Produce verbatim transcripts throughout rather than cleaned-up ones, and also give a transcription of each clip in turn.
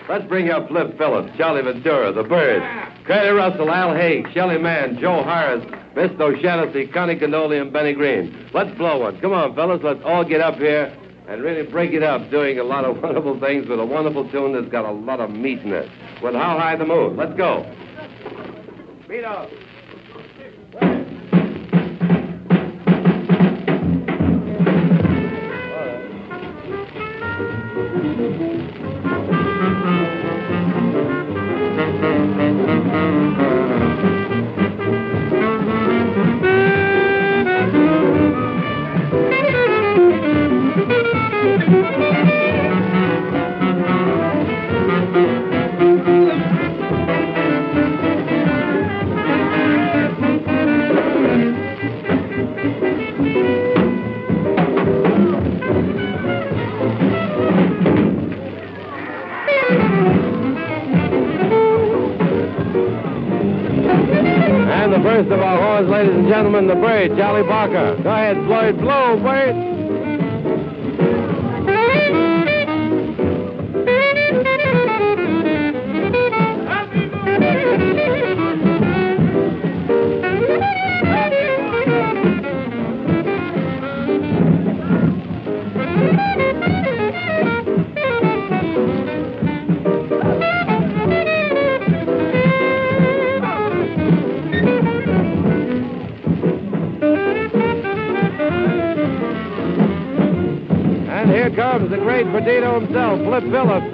Let's bring up Flip Phillips, Charlie Ventura, the Bird, Curly Russell, Al Haig, Shelley Mann, Joe Harris, Miss O'Shaughnessy, Connie Cannoli, and Benny Green. Let's blow one. Come on, fellas. Let's all get up here and really break it up, doing a lot of wonderful things with a wonderful tune that's got a lot of meat in it. With How High the Moon. Let's go. Beat up. First of our horns, ladies and gentlemen, the Bird, Charlie Barker. Go ahead, Floyd. Blow, Bird. Here comes the great Perdido himself, Flip Phillips.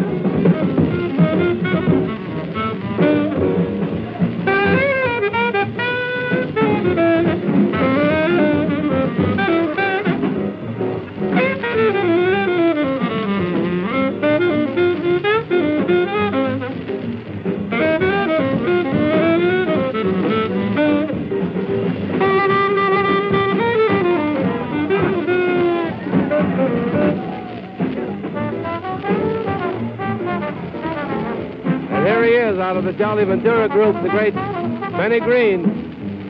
Out of the Jolly Ventura group, the great Benny Green.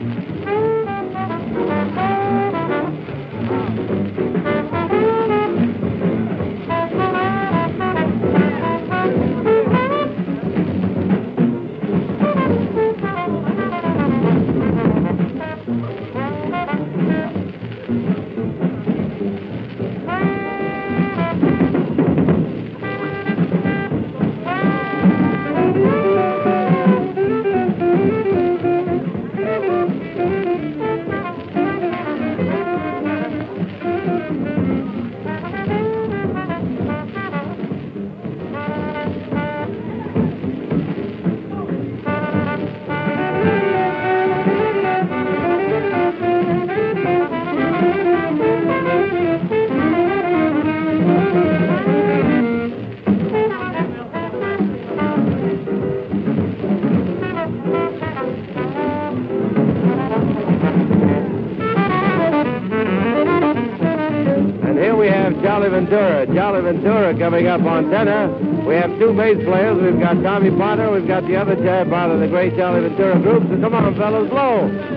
Jolly Ventura. Jolly Ventura coming up on tenor. We have two bass players. We've got Tommy Potter. We've got the other part of the great Jolly Ventura group. So come on, fellas, blow.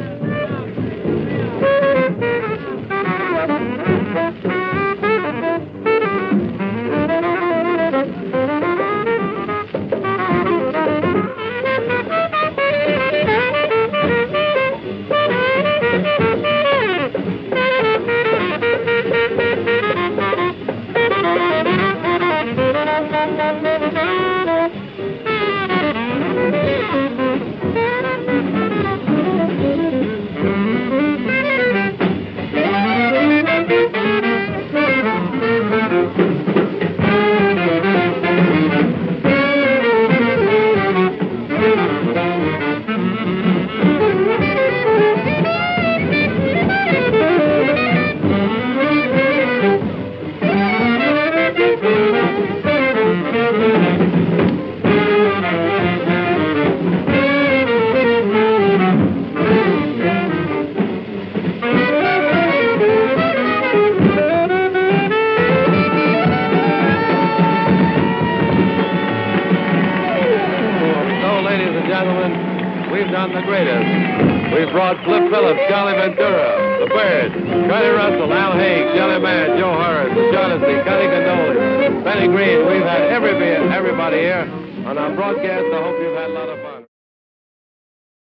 We've done the greatest. We've brought Flip Phillips, Jolly Ventura, the Bird, Curly Russell, Al Haig, Jelly Man, Joe Horace, Shaughnessy, Connie Condoli, Benny Green. We've had every, everybody here on our broadcast. I hope you've had a lot of fun.